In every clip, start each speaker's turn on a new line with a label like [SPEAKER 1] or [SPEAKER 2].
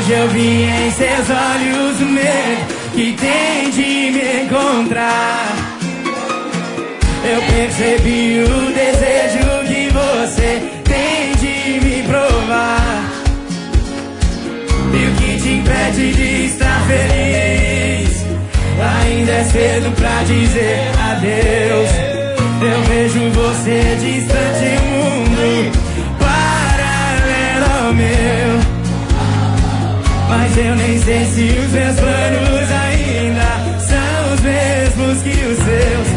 [SPEAKER 1] Hoje eu vi em seus olhos o medo que tem de me encontrar. Eu percebi o desejo que você tem de me provar. E o que te impede de estar feliz? Ainda é cedo pra dizer adeus. Eu vejo você distante em um mundo paralelo ao meu. Mas eu nem sei se os meus planos ainda são os mesmos que os seus.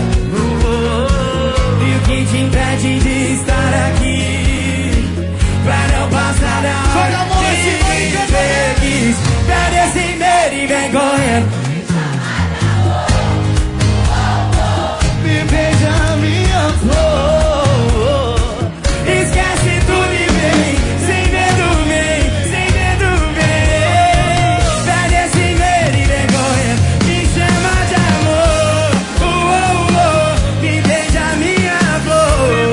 [SPEAKER 1] E o que te impede de estar aqui? Pra não passar da hora de me feliz. Perde esse medo e vem correndo. Me beija minha flor. Esquece tudo e vem, sem medo vem, sem medo vem. Perde esse medo e vem correndo, me chama de amor. Me beija minha flor.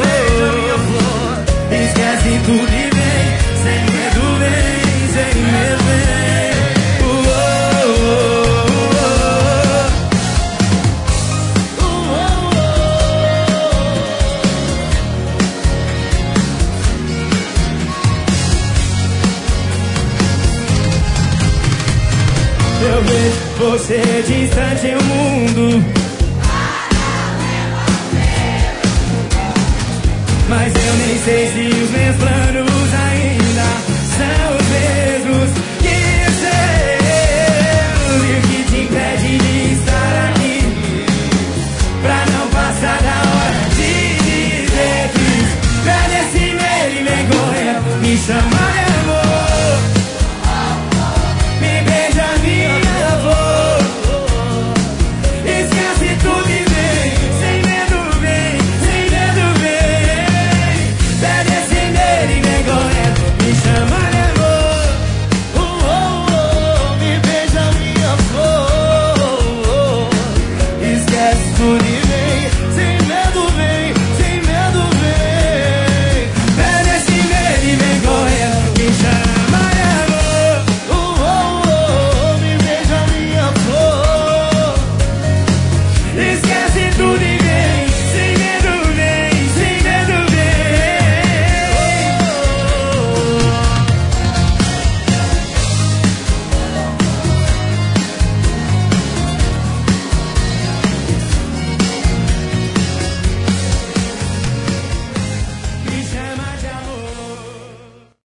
[SPEAKER 1] Esquece tudo e vem, sem medo vem, sem medo vem. Eu vejo você distante em um mundo, mas eu nem sei se os meus planos ainda são os mesmos que os seus. E o que te impede de estar aqui? Pra não passar da hora de dizer que perde esse medo e vem correndo, me chamar.